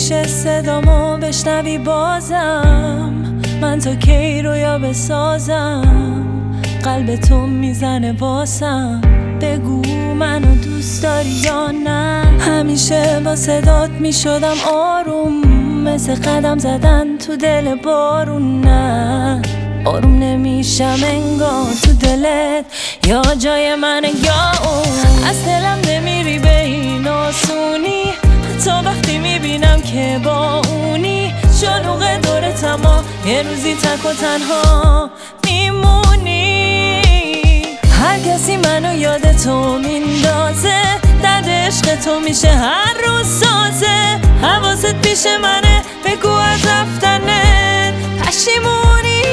میشه صدامو بشنوی بازم؟ من تا کی رویا بسازم؟ قلب تو میزنه واسم، بگو منو دوست داری یا نه؟ همیشه با صدات میشدم آروم، مثل قدم زدن تو دل بارون. نه آروم نمیشم انگار تو دلت یا جای منه یا اون. از دلم نمیری به این آسونی، حتی وقتی میبینم که با اونی. شلوغ دورت اما یه روزی تک و تنها میمونی. هر کسی منو یاد تو میندازه، درد عشق تو میشه هر روز سازه. حواست پیش منه، بگو از رفتنت پشیمونی.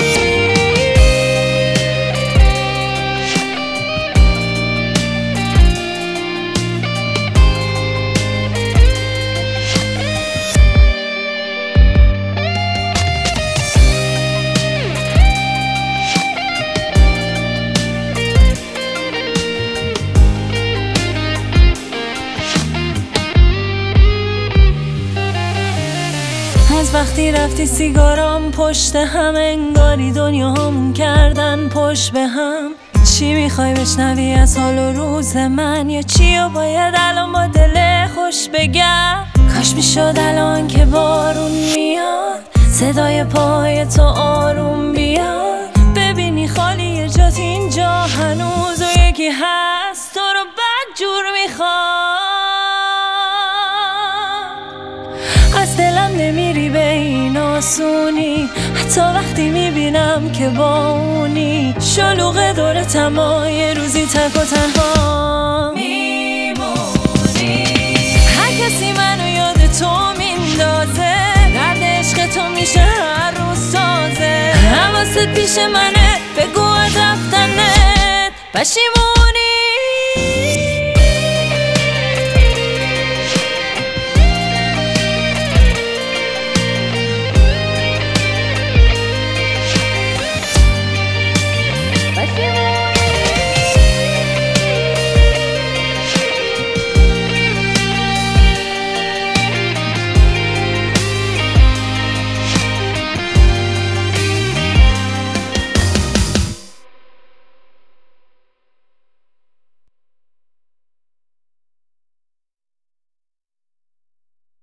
از وقتی رفتی سیگارام پشت هم، انگاری دنیا همون کردن پشت به هم. چی میخوای بشنوی از حال و روز من، یا چی و باید الان با دل خوش بگم؟ کاش میشد الان که بارون میاد، صدای پای تو آروم بیاد. ببینی خالی جات اینجا هنوز و یکی هست تو رو بد جور میخواد. از دلم نمیری به این آسونی، حتی وقتی میبینم که با اونی. شلوغ دورت اما یه روزی تک و تنها میمونی. هر کسی منو یاد تو میندازه، درد عشق تو میشه هر روز سازه. حواست پیش منه، بگو از رفتنت پشیمونی.